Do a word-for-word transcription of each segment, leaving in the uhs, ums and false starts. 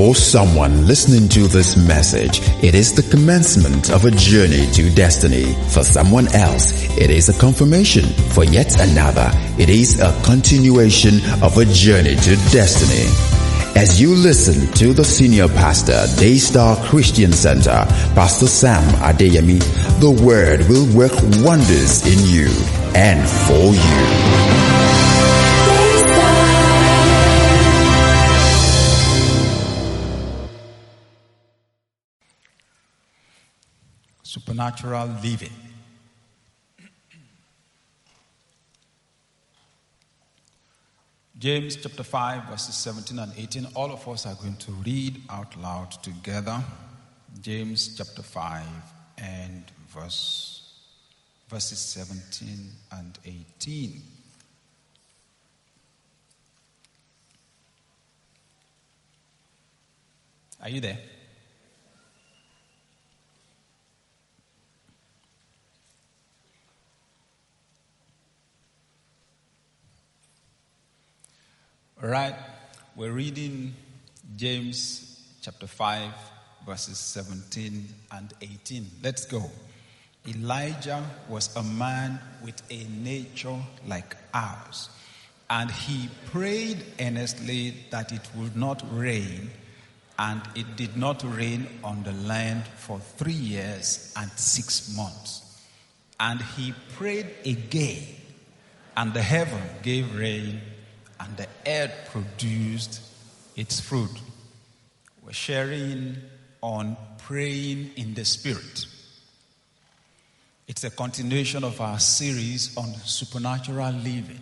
For someone listening to this message, it is the commencement of a journey to destiny. For someone else, it is a confirmation. For yet another, it is a continuation of a journey to destiny. As you listen to the senior pastor, Daystar Christian Center, Pastor Sam Adeyemi, the word will work wonders in you and for you. Supernatural living. James chapter five, verses seventeen and eighteen. All of us are going to read out loud together. James chapter five and verse verses seventeen and eighteen. Are you there? All right, we're reading James chapter five, verses seventeen and eighteen. Let's go. Elijah was a man with a nature like ours, and he prayed earnestly that it would not rain, and it did not rain on the land for three years and six months. And he prayed again, and the heaven gave rain, and the earth produced its fruit. We're sharing on praying in the Spirit. It's a continuation of our series on supernatural living.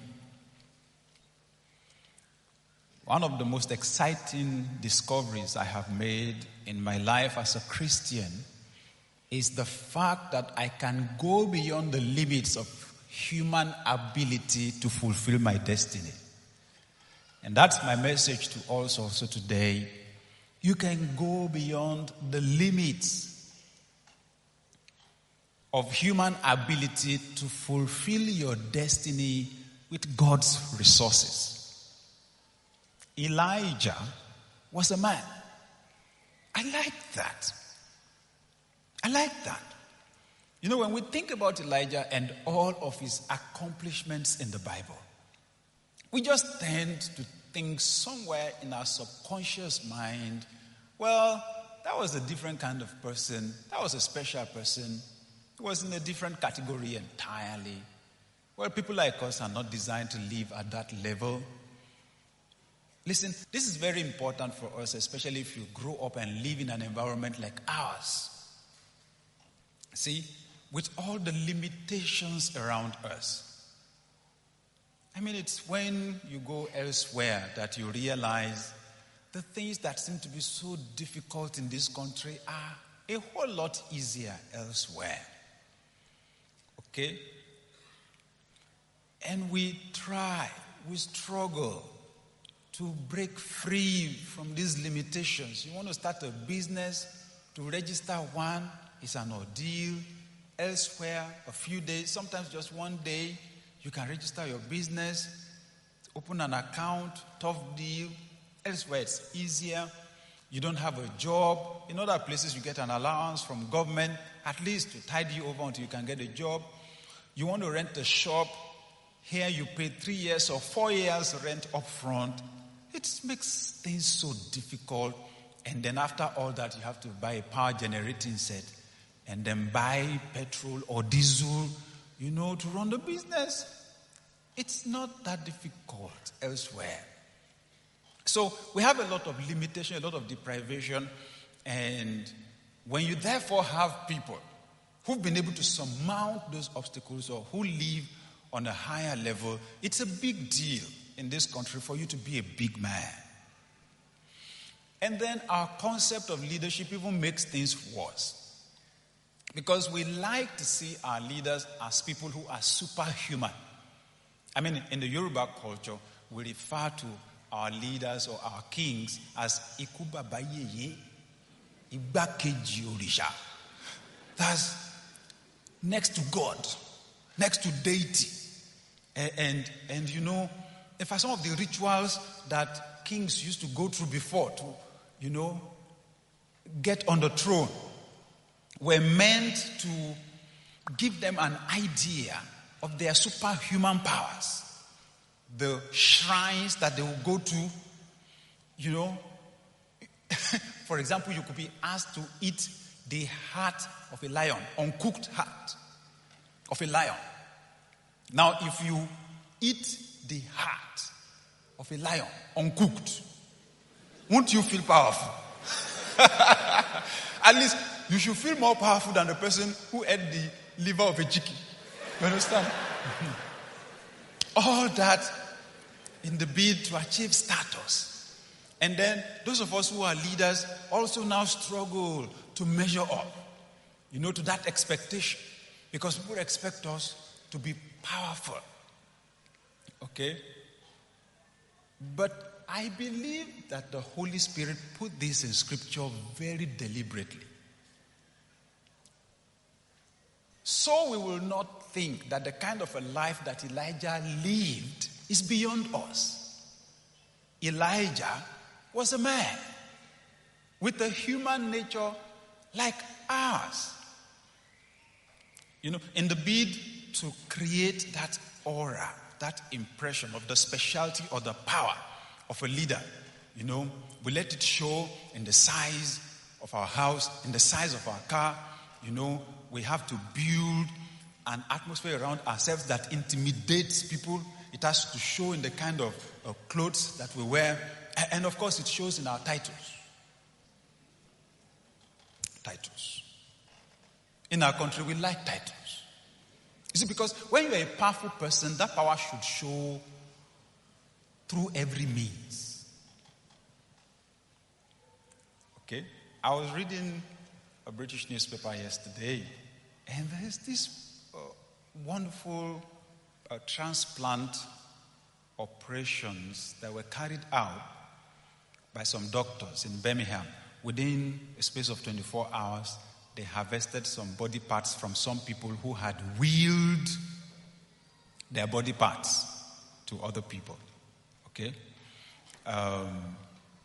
One of the most exciting discoveries I have made in my life as a Christian is the fact that I can go beyond the limits of human ability to fulfill my destiny. And that's my message to us also today. You can go beyond the limits of human ability to fulfill your destiny with God's resources. Elijah was a man. I like that. I like that. You know, when we think about Elijah and all of his accomplishments in the Bible, we just tend to think somewhere in our subconscious mind, well, that was a different kind of person. That was a special person. He was in a different category entirely. Well, people like us are not designed to live at that level. Listen, this is very important for us, especially if you grow up and live in an environment like ours. See, with all the limitations around us. I mean, it's when you go elsewhere that you realize the things that seem to be so difficult in this country are a whole lot easier elsewhere. Okay? And we try, we struggle to break free from these limitations. You want to start a business, to register one is an ordeal. Elsewhere, a few days, sometimes just one day, you can register your business, open an account, tough deal. Elsewhere, it's easier. You don't have a job. In other places, you get an allowance from government, at least to tide you over until you can get a job. You want to rent a shop. Here, you pay three years or four years rent up front. It makes things so difficult. And then after all that, you have to buy a power generating set and then buy petrol or diesel, you know, to run the business. It's not that difficult elsewhere. So we have a lot of limitation, a lot of deprivation. And when you therefore have people who've been able to surmount those obstacles or who live on a higher level, it's a big deal in this country for you to be a big man. And then our concept of leadership even makes things worse. Because we like to see our leaders as people who are superhuman. I mean, in the Yoruba culture, we refer to our leaders or our kings as Ikuba Bayeye, Ibakeji Orisha. That's next to God, next to deity. And, and, and you know, in fact, some of the rituals that kings used to go through before to, you know, get on the throne were meant to give them an idea of their superhuman powers. The shrines that they will go to, you know. For example, you could be asked to eat the heart of a lion, uncooked heart of a lion. Now, if you eat the heart of a lion, uncooked, won't you feel powerful? At least you should feel more powerful than the person who ate the liver of a chicken. You understand? All that in the bid to achieve status. And then those of us who are leaders also now struggle to measure up, you know, to that expectation. Because people expect us to be powerful. Okay? But I believe that the Holy Spirit put this in Scripture very deliberately. So we will not think that the kind of a life that Elijah lived is beyond us. Elijah was a man with a human nature like ours. You know, in the bid to create that aura, that impression of the specialty or the power of a leader, you know, we let it show in the size of our house, in the size of our car. You know, we have to build an atmosphere around ourselves that intimidates people. It has to show in the kind of uh, clothes that we wear. And of course, it shows in our titles. Titles. In our country, we like titles. You see, because when you're a powerful person, that power should show through every means. Okay? I was reading a British newspaper yesterday, and there's this uh, wonderful uh, transplant operations that were carried out by some doctors in Birmingham. Within a space of twenty-four hours, they harvested some body parts from some people who had willed their body parts to other people. Okay? Um,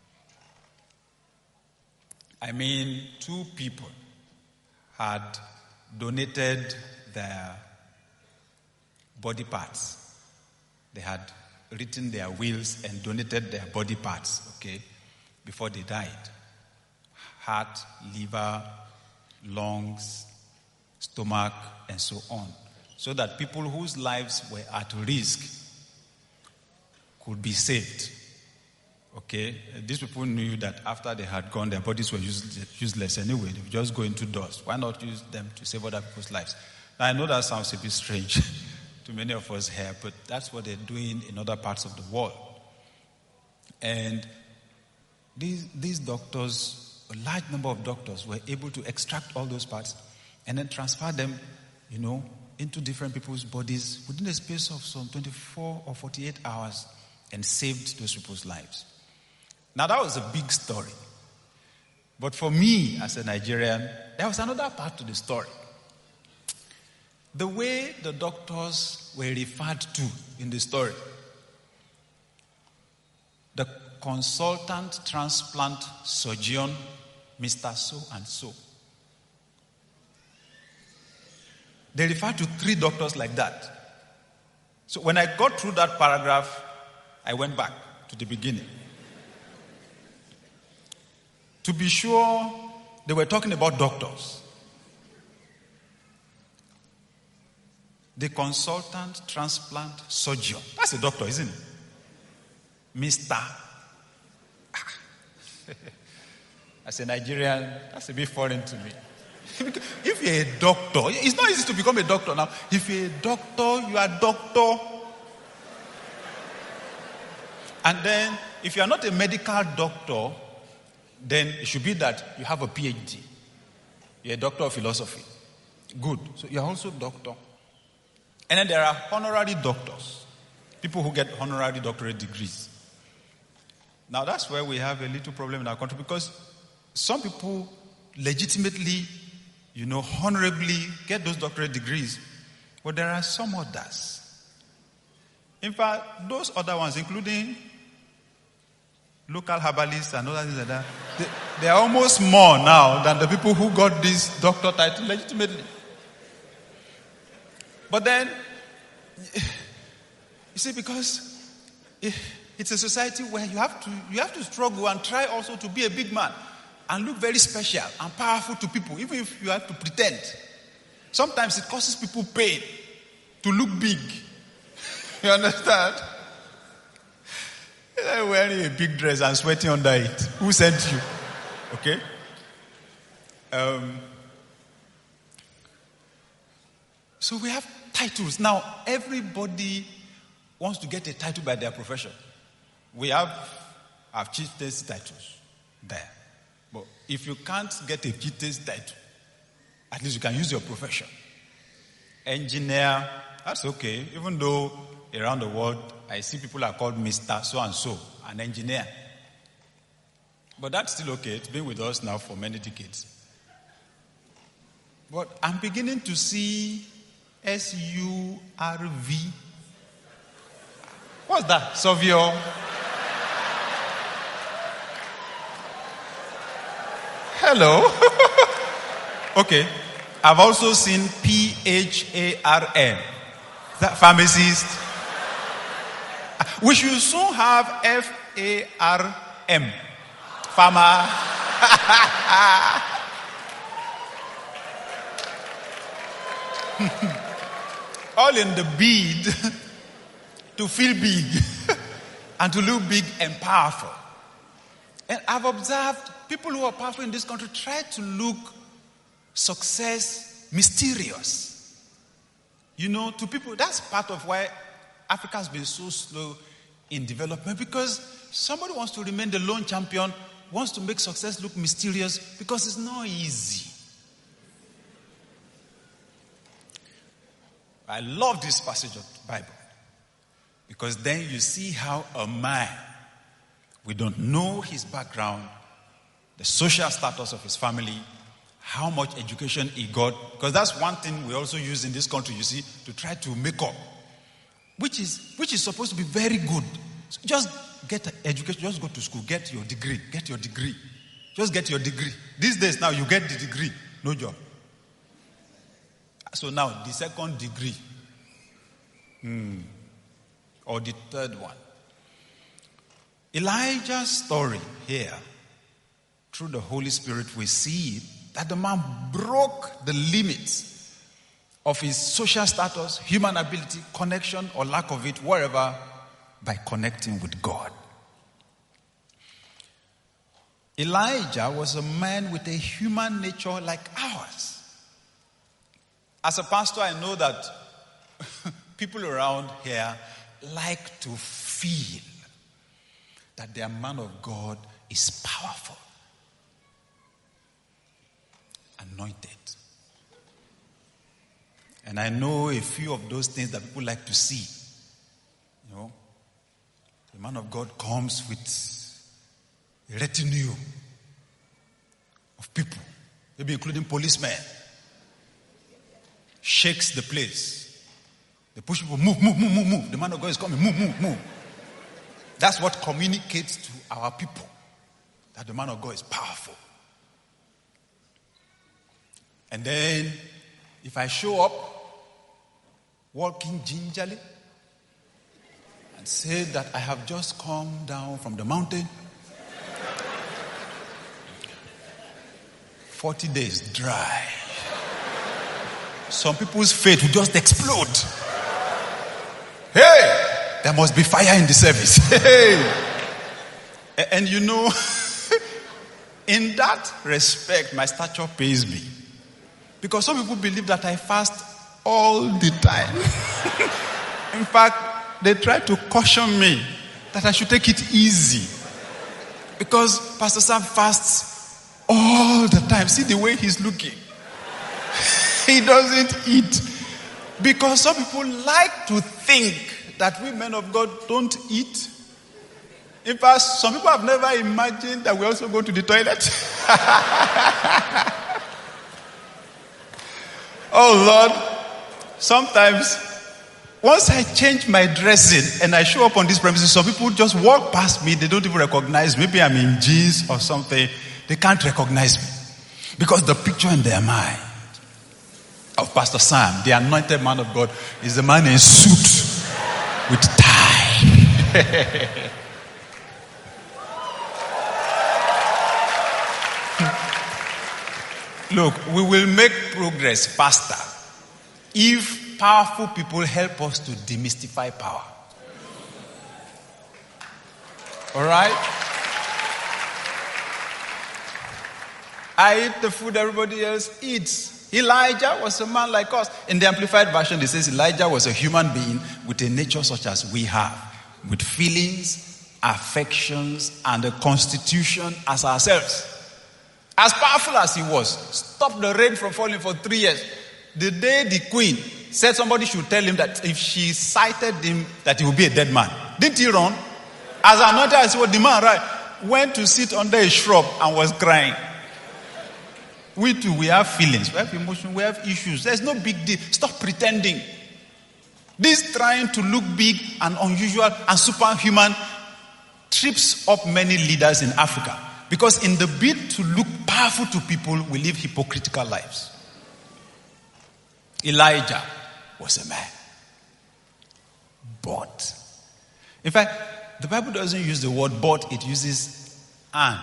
I mean, two people had donated their body parts. They had written their wills and donated their body parts, okay, before they died. Heart, liver, lungs, stomach, and so on. So that people whose lives were at risk could be saved. Okay? These people knew that after they had gone, their bodies were useless anyway. They would just go into dust. Why not use them to save other people's lives? Now, I know that sounds a bit strange to many of us here, but that's what they're doing in other parts of the world. And these, these doctors, a large number of doctors, were able to extract all those parts and then transfer them, you know, into different people's bodies within the space of some twenty-four or forty-eight hours and saved those people's lives. Now, that was a big story. But for me, as a Nigerian, there was another part to the story. The way the doctors were referred to in the story. The consultant transplant surgeon, Mister So-and-so. They referred to three doctors like that. So when I got through that paragraph, I went back to the beginning. To be sure, they were talking about doctors. The consultant transplant surgeon. That's a doctor, isn't it? Mister As a Nigerian, that's a bit foreign to me. If you're a doctor, it's not easy to become a doctor now. If you're a doctor, you are a doctor. And then, if you are not a medical doctor, then it should be that you have a P H D. You're a doctor of philosophy. Good. So you're also a doctor. And then there are honorary doctors. People who get honorary doctorate degrees. Now that's where we have a little problem in our country, because some people legitimately, you know, honorably get those doctorate degrees. But there are some others. In fact, those other ones, including local herbalists and other things like that, they, they are almost more now than the people who got this doctor title legitimately. But then, you see, because it's a society where you have to you have to struggle and try also to be a big man and look very special and powerful to people, even if you have to pretend. Sometimes it causes people pain to look big. You understand? You're wearing a big dress and sweating under it. Who sent you? Okay? Um, so we have titles. Now, everybody wants to get a title by their profession. We have our chieftain's titles there. But if you can't get a chieftain's title, at least you can use your profession. Engineer, that's okay. Even though around the world, I see people are called Mister So-and-so, an engineer. But that's still okay. It's been with us now for many decades. But I'm beginning to see S U R V. What's that? Savio. Hello. Okay. I've also seen P H A R M. Is that pharmacist? We should soon have F A R M. Farmer. All in the bid to feel big and to look big and powerful. And I've observed people who are powerful in this country try to look success mysterious. You know, to people, that's part of why Africa has been so slow in development, because somebody wants to remain the lone champion, wants to make success look mysterious, because it's not easy. I love this passage of the Bible, because then you see how a man, we don't know his background, the social status of his family, how much education he got, because that's one thing we also use in this country, you see, to try to make up, which is which is supposed to be very good. So just get education, just go to school, get your degree, get your degree. Just get your degree. These days now, you get the degree, no job. So now, the second degree, hmm, or the third one. Elijah's story here, through the Holy Spirit, we see that the man broke the limits of his social status, human ability, connection, or lack of it, wherever, by connecting with God. Elijah was a man with a human nature like ours. As a pastor, I know that people around here like to feel that their man of God is powerful, anointed. And I know a few of those things that people like to see. You know, the man of God comes with a retinue of people, maybe including policemen. Shakes the place. They push people, move, move, move, move, move. The man of God is coming, move, move, move. That's what communicates to our people that the man of God is powerful. And then, if I show up, walking gingerly, and say that I have just come down from the mountain, forty days dry. Some people's faith will just explode. Hey, there must be fire in the service. Hey. And you know, in that respect, my stature pays me. Because some people believe that I fast all the time. In fact, they try to caution me that I should take it easy. Because Pastor Sam fasts all the time. See the way he's looking. He doesn't eat. Because some people like to think that we men of God don't eat. In fact, some people have never imagined that we also go to the toilet. Oh Lord, sometimes Once I change my dressing and I show up on this premises, some people just walk past me. They don't even recognize me. Maybe I'm in jeans or something. They can't recognize me because the picture in their mind of Pastor Sam, the anointed man of God, is a man in suit with tie. Look, we will make progress faster if powerful people help us to demystify power. All right? I eat the food everybody else eats. Elijah was a man like us. In the Amplified Version, it says Elijah was a human being with a nature such as we have, with feelings, affections, and a constitution as ourselves. As powerful as he was, stopped the rain from falling for three years. The day the queen said somebody should tell him that if she cited him, that he would be a dead man. Didn't he run? As anointed as he was, the man right, went to sit under a shrub and was crying. We too, we have feelings, we have emotions, we have issues. There's no big deal. Stop pretending. This trying to look big and unusual and superhuman trips up many leaders in Africa. Because in the bid to look powerful to people, we live hypocritical lives. Elijah was a man. But, in fact, the Bible doesn't use the word but, it uses and.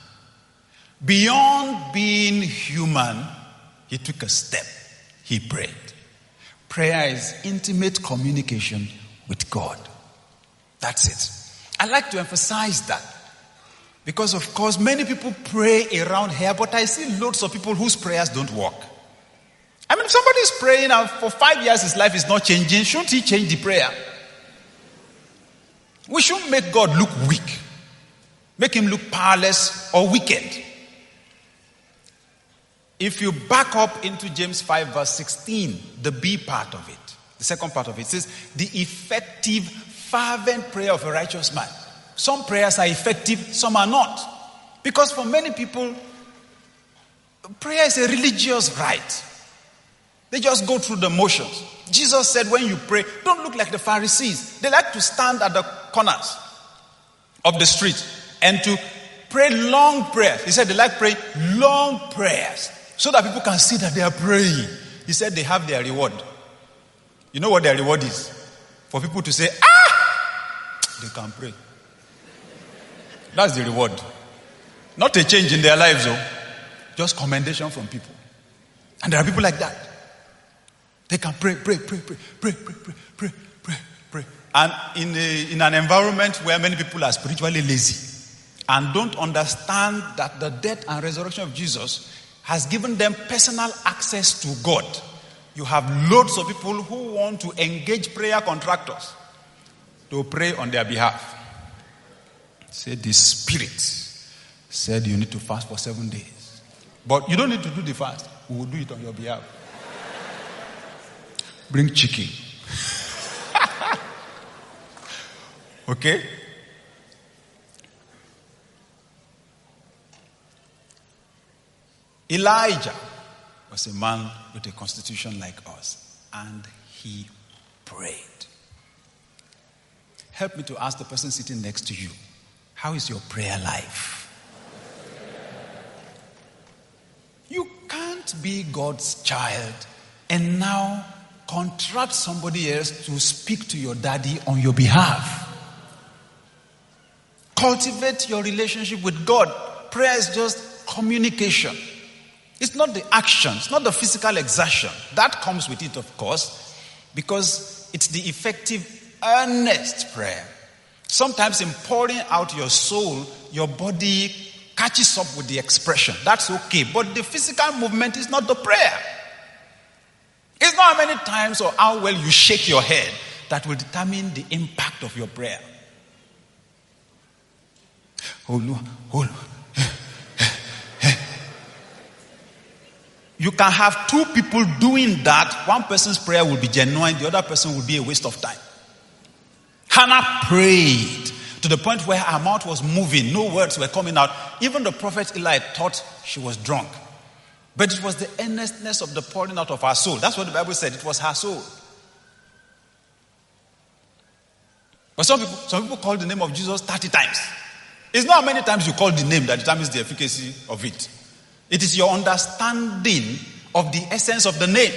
Beyond being human, he took a step. He prayed. Prayer is intimate communication with God. That's it. I like to emphasize that. Because, of course, many people pray around here, but I see loads of people whose prayers don't work. I mean, if somebody is praying and for five years his life is not changing, shouldn't he change the prayer? We shouldn't make God look weak. Make him look powerless or wicked. If you back up into James five verse sixteen, the B part of it, the second part of it says, the effective, fervent prayer of a righteous man. Some prayers are effective, some are not. Because for many people, prayer is a religious rite. They just go through the motions. Jesus said when you pray, don't look like the Pharisees. They like to stand at the corners of the street and to pray long prayers. He said they like praying long prayers so that people can see that they are praying. He said they have their reward. You know what their reward is? For people to say, ah, they can pray. That's the reward. Not a change in their lives, though. Just commendation from people. And there are people like that. They can pray, pray, pray, pray, pray, pray, pray, pray, pray, pray. And in a, in an environment where many people are spiritually lazy and don't understand that the death and resurrection of Jesus has given them personal access to God. You have loads of people who want to engage prayer contractors to pray on their behalf. Say the Spirit said you need to fast for seven days. But you don't need to do the fast. We will do it on your behalf. Bring chicken. Okay? Elijah was a man with a constitution like us. And he prayed. Help me to ask the person sitting next to you, how is your prayer life? You can't be God's child and now contract somebody else to speak to your daddy on your behalf. Cultivate your relationship with God. Prayer is just communication. It's not the action. It's not the physical exertion. That comes with it, of course, because it's the effective, earnest prayer. Sometimes in pouring out your soul, your body catches up with the expression. That's okay. But the physical movement is not the prayer. It's not how many times or how well you shake your head that will determine the impact of your prayer. Oh no, oh no. You can have two people doing that. One person's prayer will be genuine. The other person will be a waste of time. Hannah prayed to the point where her mouth was moving. No words were coming out. Even the prophet Eli thought she was drunk. But it was the earnestness of the pouring out of her soul. That's what the Bible said. It was her soul. But some people, some people call the name of Jesus thirty times. It's not how many times you call the name that determines the efficacy of it. It is your understanding of the essence of the name.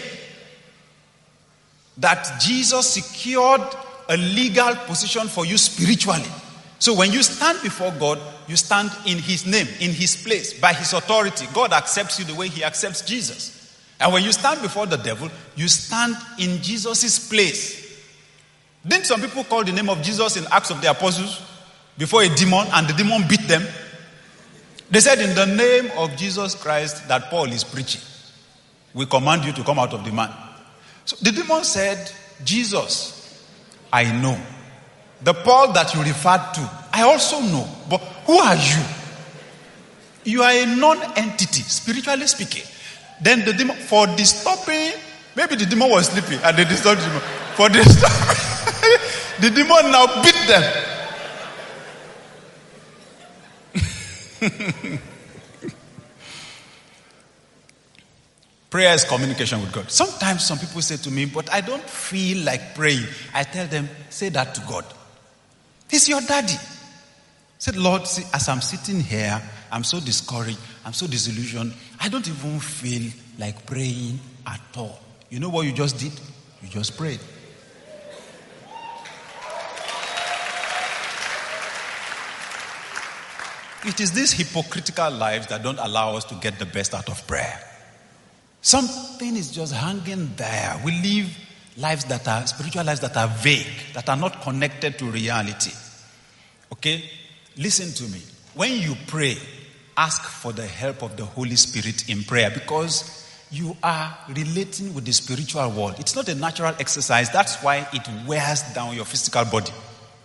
That Jesus secured a legal position for you spiritually. So when you stand before God, you stand in his name, in his place, by his authority. God accepts you the way he accepts Jesus. And when you stand before the devil, you stand in Jesus' place. Didn't some people call the name of Jesus in Acts of the Apostles before a demon, and the demon beat them? They said, in the name of Jesus Christ that Paul is preaching, we command you to come out of the man. So the demon said, Jesus, I know. The Paul that you referred to, I also know. But who are you? You are a non-entity, spiritually speaking. Then the demon, for disturbing, maybe the demon was sleeping and they disturbed the demon. For disturbing, the demon now beat them. Prayer is communication with God. Sometimes some people say to me, but I don't feel like praying. I tell them, say that to God. He's your daddy. Said, Lord, see, as I'm sitting here, I'm so discouraged, I'm so disillusioned. I don't even feel like praying at all. You know what you just did? You just prayed. It is these hypocritical lives that don't allow us to get the best out of prayer. Something is just hanging there. We live lives that are, spiritual lives that are vague, that are not connected to reality. Okay? Listen to me. When you pray, ask for the help of the Holy Spirit in prayer, because you are relating with the spiritual world. It's not a natural exercise. That's why it wears down your physical body.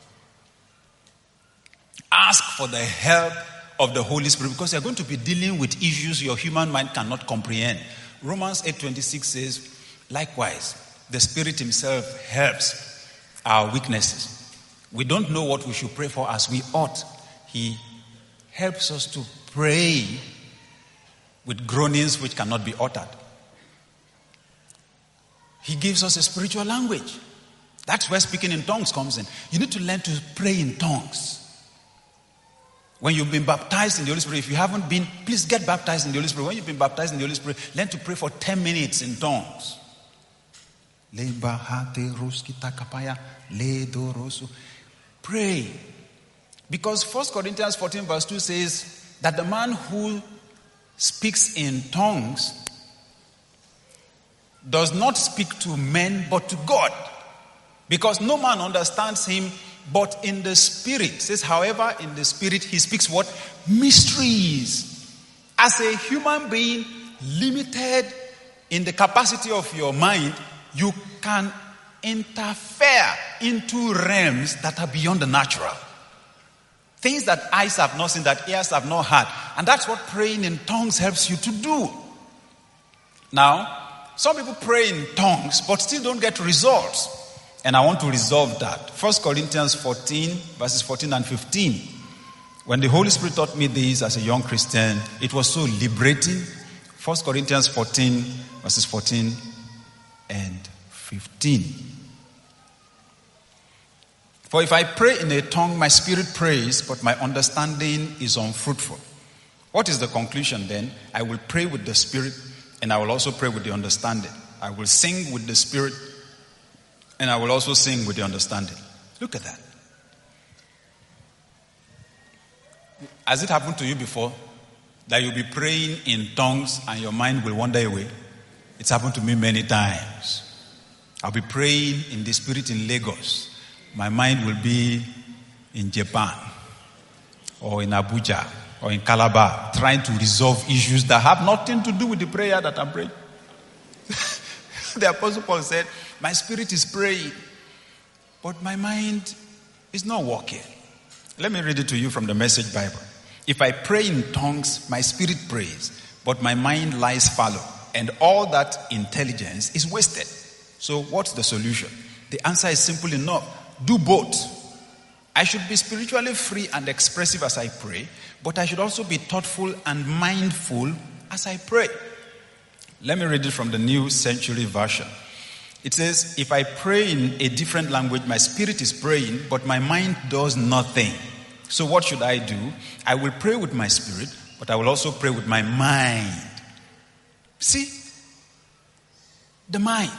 Ask for the help of the Holy Spirit, because you're going to be dealing with issues your human mind cannot comprehend. Romans eight twenty-six says, likewise, the Spirit himself helps our weaknesses. We don't know what we should pray for as we ought. He helps us to pray with groanings which cannot be uttered. He gives us a spiritual language. That's where speaking in tongues comes in. You need to learn to pray in tongues. When you've been baptized in the Holy Spirit, if you haven't been, please get baptized in the Holy Spirit. When you've been baptized in the Holy Spirit, learn to pray for ten minutes in tongues. Pray. Because First Corinthians fourteen verse two says that the man who speaks in tongues does not speak to men but to God. Because no man understands him but in the Spirit. It says, however, in the Spirit he speaks what? Mysteries. As a human being, limited in the capacity of your mind, you can interfere into realms that are beyond the natural. Things that eyes have not seen, that ears have not heard. And that's what praying in tongues helps you to do. Now, some people pray in tongues but still don't get results. And I want to resolve that. First Corinthians fourteen, verses fourteen and fifteen. When the Holy Spirit taught me this as a young Christian, it was so liberating. First Corinthians fourteen, verses fourteen and fifteen. For if I pray in a tongue, my spirit prays, but my understanding is unfruitful. What is the conclusion then? I will pray with the spirit, and I will also pray with the understanding. I will sing with the spirit, and I will also sing with the understanding. Look at that. Has it happened to you before that you'll be praying in tongues and your mind will wander away? It's happened to me many times. I'll be praying in the spirit in Lagos. My mind will be in Japan or in Abuja or in Calabar, trying to resolve issues that have nothing to do with the prayer that I'm praying. The Apostle Paul said, my spirit is praying, but my mind is not working. Let me read it to you from the Message Bible. If I pray in tongues, my spirit prays, but my mind lies fallow, and all that intelligence is wasted. So what's the solution? The answer is simple enough. Do both. I should be spiritually free and expressive as I pray, but I should also be thoughtful and mindful as I pray. Let me read it from the New Century Version. It says, if I pray in a different language, my spirit is praying, but my mind does nothing. So what should I do? I will pray with my spirit, but I will also pray with my mind. See? The mind.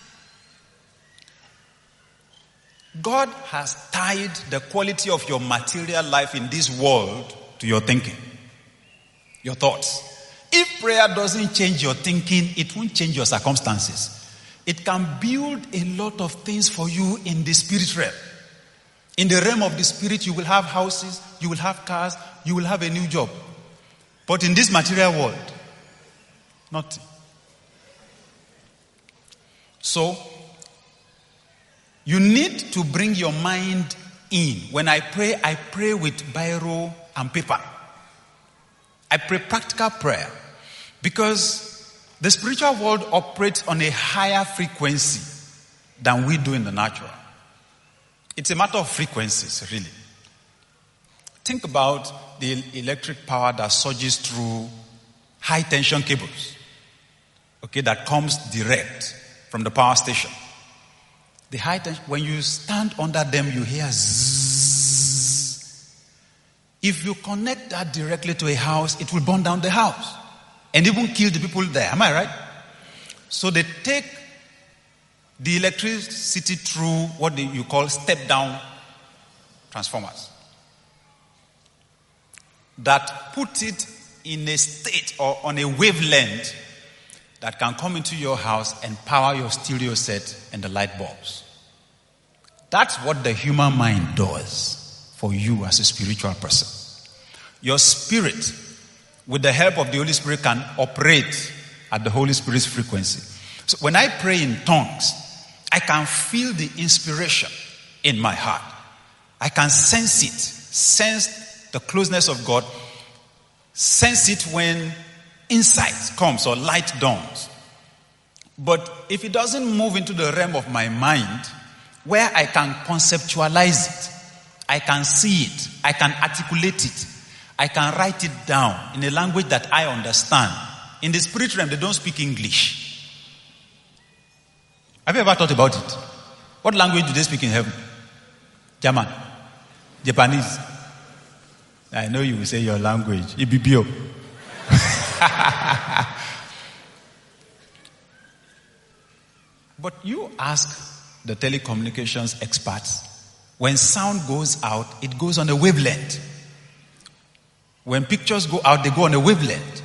God has tied the quality of your material life in this world to your thinking, your thoughts. If prayer doesn't change your thinking, it won't change your circumstances. It can build a lot of things for you in the spirit realm. In the realm of the spirit, you will have houses, you will have cars, you will have a new job. But in this material world, nothing. So, you need to bring your mind in. When I pray, I pray with biro and paper. I pray practical prayer. Because the spiritual world operates on a higher frequency than we do in the natural. It's a matter of frequencies, really. Think about the electric power that surges through high tension cables. Okay, that comes direct from the power station. The high tension, when you stand under them, you hear zzz. If you connect that directly to a house, it will burn down the house and even kill the people there. Am I right? So they take the electricity through what they, you call step-down transformers that put it in a state or on a wavelength that can come into your house and power your stereo set and the light bulbs. That's what the human mind does for you as a spiritual person. Your spirit, with the help of the Holy Spirit, can operate at the Holy Spirit's frequency. So when I pray in tongues, I can feel the inspiration in my heart. I can sense it, sense the closeness of God, sense it when insight comes or light dawns. But if it doesn't move into the realm of my mind, where I can conceptualize it, I can see it, I can articulate it, I can write it down in a language that I understand. In the spirit realm, they don't speak English. Have you ever thought about it? What language do they speak in heaven? German, Japanese. I know you will say your language, Ibibio. But you ask the telecommunications experts, when sound goes out, it goes on a wavelength. When pictures go out, they go on a wavelength.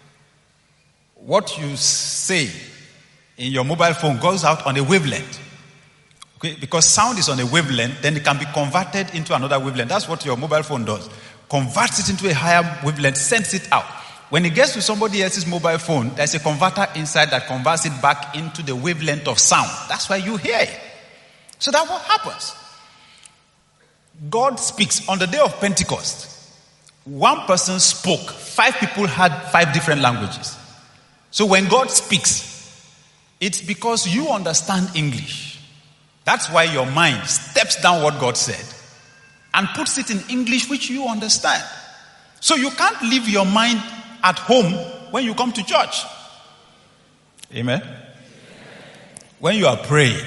What you say in your mobile phone goes out on a wavelength. Okay? Because sound is on a wavelength, then it can be converted into another wavelength. That's what your mobile phone does. Converts it into a higher wavelength, sends it out. When it gets to somebody else's mobile phone, there's a converter inside that converts it back into the wavelength of sound. That's why you hear it. So that's what happens. God speaks. On the day of Pentecost, one person spoke. Five people had five different languages. So when God speaks, it's because you understand English. That's why your mind steps down what God said and puts it in English which you understand. So you can't leave your mind at home when you come to church. Amen? When you are praying,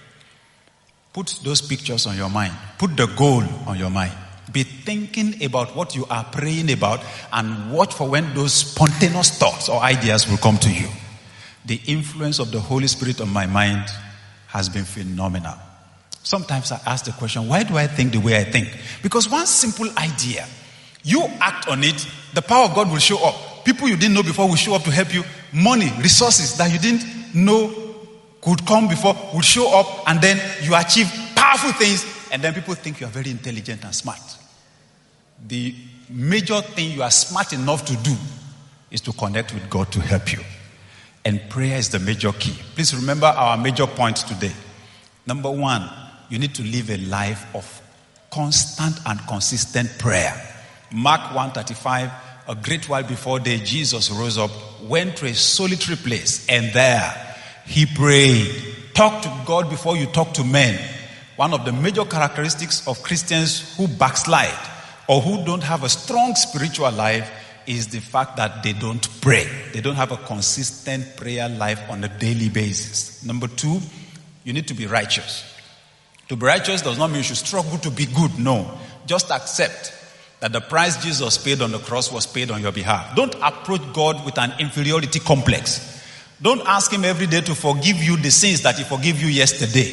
put those pictures on your mind. Put the goal on your mind. Be thinking about what you are praying about and watch for when those spontaneous thoughts or ideas will come to you. The influence of the Holy Spirit on my mind has been phenomenal. Sometimes I ask the question, why do I think the way I think? Because one simple idea, you act on it, the power of God will show up. People you didn't know before will show up to help you. Money, resources that you didn't know could come before will show up, and then you achieve powerful things, and then people think you are very intelligent and smart. The major thing you are smart enough to do is to connect with God to help you. And prayer is the major key. Please remember our major points today. Number one, you need to live a life of constant and consistent prayer. Mark one thirty-five, a great while before day, Jesus rose up, went to a solitary place, and there he prayed. Talk to God before you talk to men. One of the major characteristics of Christians who backslide or who don't have a strong spiritual life is the fact that they don't pray. They don't have a consistent prayer life on a daily basis. Number two, You need to be righteous. To be righteous does not mean you should struggle to be good. No. Just accept that the price Jesus paid on the cross was paid on your behalf. Don't approach God with an inferiority complex. Don't ask him every day to forgive you the sins that he forgave you yesterday.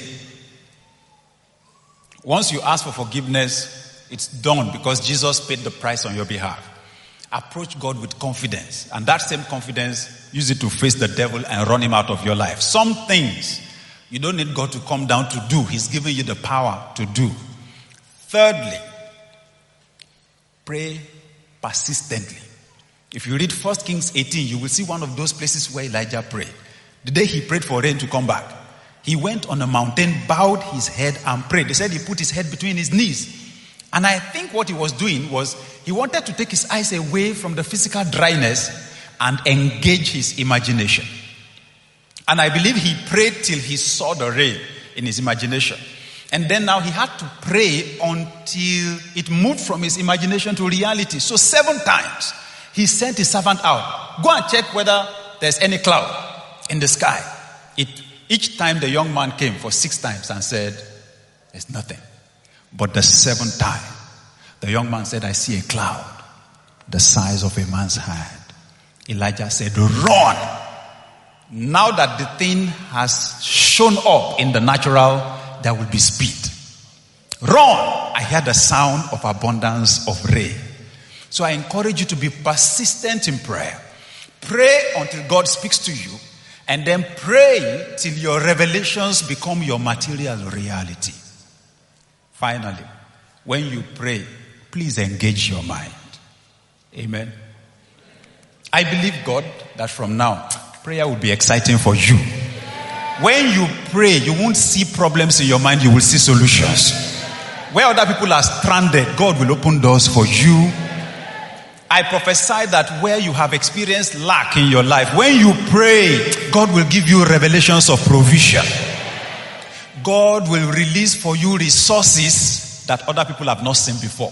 Once you ask for forgiveness, it's done because Jesus paid the price on your behalf. Approach God with confidence. And that same confidence, use it to face the devil and run him out of your life. Some things you don't need God to come down to do. He's giving you the power to do. Thirdly, pray persistently. If you read First Kings eighteen, you will see one of those places where Elijah prayed. The day he prayed for rain to come back, he went on a mountain, bowed his head and prayed. They said he put his head between his knees. And I think what he was doing was he wanted to take his eyes away from the physical dryness and engage his imagination. And I believe he prayed till he saw the rain in his imagination. And then now he had to pray until it moved from his imagination to reality. So seven times he sent his servant out. Go and check whether there's any cloud in the sky. It, each time the young man came for six times and said, there's nothing. But the seventh time, the young man said, I see a cloud the size of a man's hand. Elijah said, run. Now that the thing has shown up in the natural, there will be speed. Run. I hear the sound of abundance of rain. So I encourage you to be persistent in prayer. Pray until God speaks to you, and then pray till your revelations become your material reality. Finally, when you pray, please engage your mind. Amen. I believe God that from now, prayer will be exciting for you. When you pray, you won't see problems in your mind, you will see solutions. Where other people are stranded, God will open doors for you. I prophesy that where you have experienced lack in your life, when you pray, God will give you revelations of provision. God will release for you resources that other people have not seen before.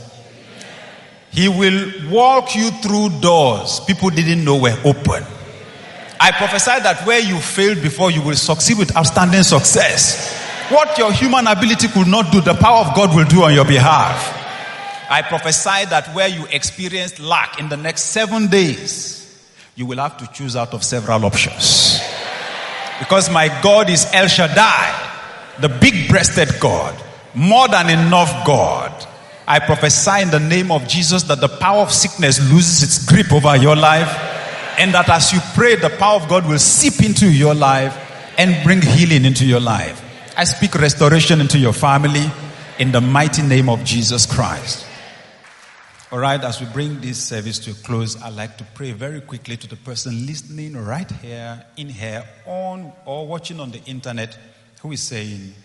He will walk you through doors people didn't know were open. I prophesy that where you failed before, you will succeed with outstanding success. What your human ability could not do, the power of God will do on your behalf. I prophesy that where you experienced lack in the next seven days, you will have to choose out of several options. Because my God is El Shaddai, the big-breasted God, more than enough God. I prophesy in the name of Jesus that the power of sickness loses its grip over your life, and that as you pray, the power of God will seep into your life and bring healing into your life. I speak restoration into your family in the mighty name of Jesus Christ. All right, as we bring this service to a close, I'd like to pray very quickly to the person listening right here, in here, on or watching on the internet, who is saying,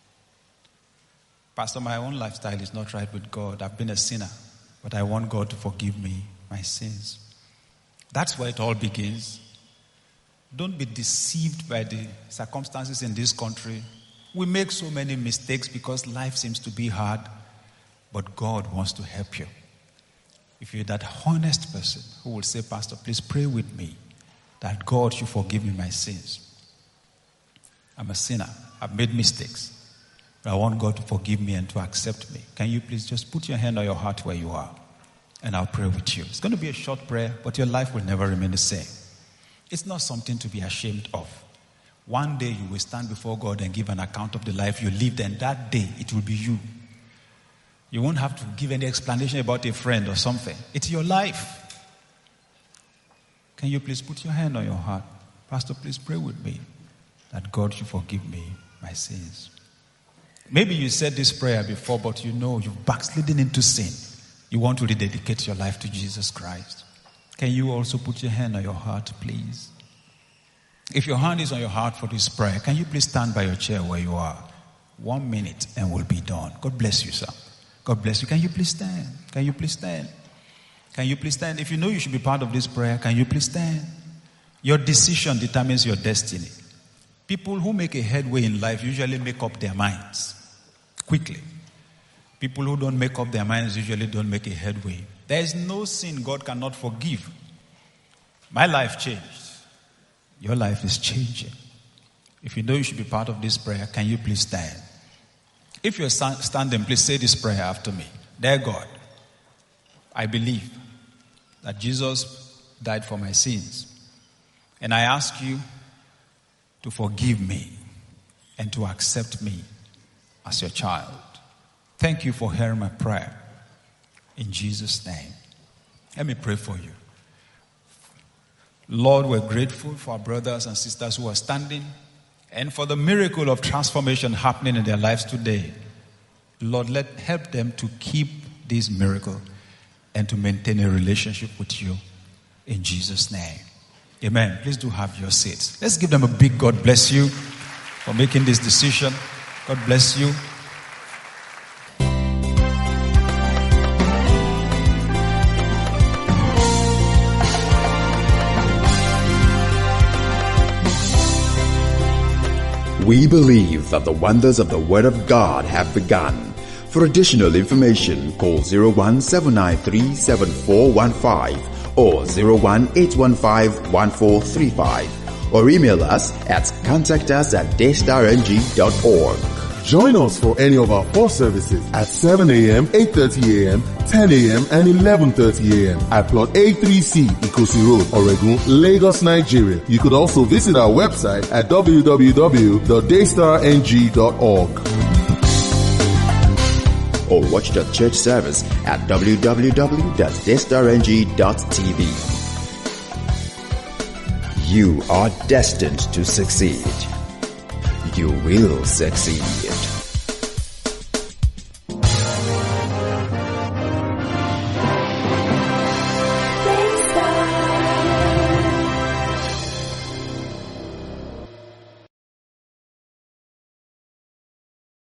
Pastor, my own lifestyle is not right with God. I've been a sinner, but I want God to forgive me my sins. That's where it all begins. Don't be deceived by the circumstances in this country. We make so many mistakes because life seems to be hard, but God wants to help you. If you're that honest person who will say, Pastor, please pray with me that God should forgive me my sins. I'm a sinner. I've made mistakes. But I want God to forgive me and to accept me. Can you please just put your hand on your heart where you are? And I'll pray with you. It's going to be a short prayer, but your life will never remain the same. It's not something to be ashamed of. One day you will stand before God and give an account of the life you lived, and that day it will be you. You won't have to give any explanation about a friend or something. It's your life. Can you please put your hand on your heart? Pastor, please pray with me that God should forgive me my sins. Maybe you said this prayer before, but you know you've backslidden into sin. You want to rededicate your life to Jesus Christ. Can you also put your hand on your heart, please? If your hand is on your heart for this prayer, can you please stand by your chair where you are? One minute and we'll be done. God bless you, sir. God bless you. Can you please stand? Can you please stand? Can you please stand? If you know you should be part of this prayer, can you please stand? Your decision determines your destiny. People who make a headway in life usually make up their minds quickly. People who don't make up their minds usually don't make a headway. There is no sin God cannot forgive. My life changed. Your life is changing. If you know you should be part of this prayer, can you please stand? If you're standing, please say this prayer after me. Dear God, I believe that Jesus died for my sins. And I ask you to forgive me and to accept me as your child. Thank you for hearing my prayer. In Jesus' name. Let me pray for you. Lord, we're grateful for our brothers and sisters who are standing and for the miracle of transformation happening in their lives today. Lord, let help them to keep this miracle and to maintain a relationship with you. In Jesus' name. Amen. Please do have your seats. Let's give them a big God bless you for making this decision. God bless you. We believe that the wonders of the Word of God have begun. For additional information, call zero one seven nine three seven four one five or zero one eight one five one four three five or email us at contact us at daystar n g dot org. Join us for any of our four services at seven a.m., eight thirty a.m., ten a.m. and eleven thirty a.m. at Plot A three C, Ikosi Road, Oregun, Lagos, Nigeria. You could also visit our website at w w w dot daystar n g dot org. Or watch the church service at w w w dot daystar n g dot t v. You are destined to succeed. You will succeed.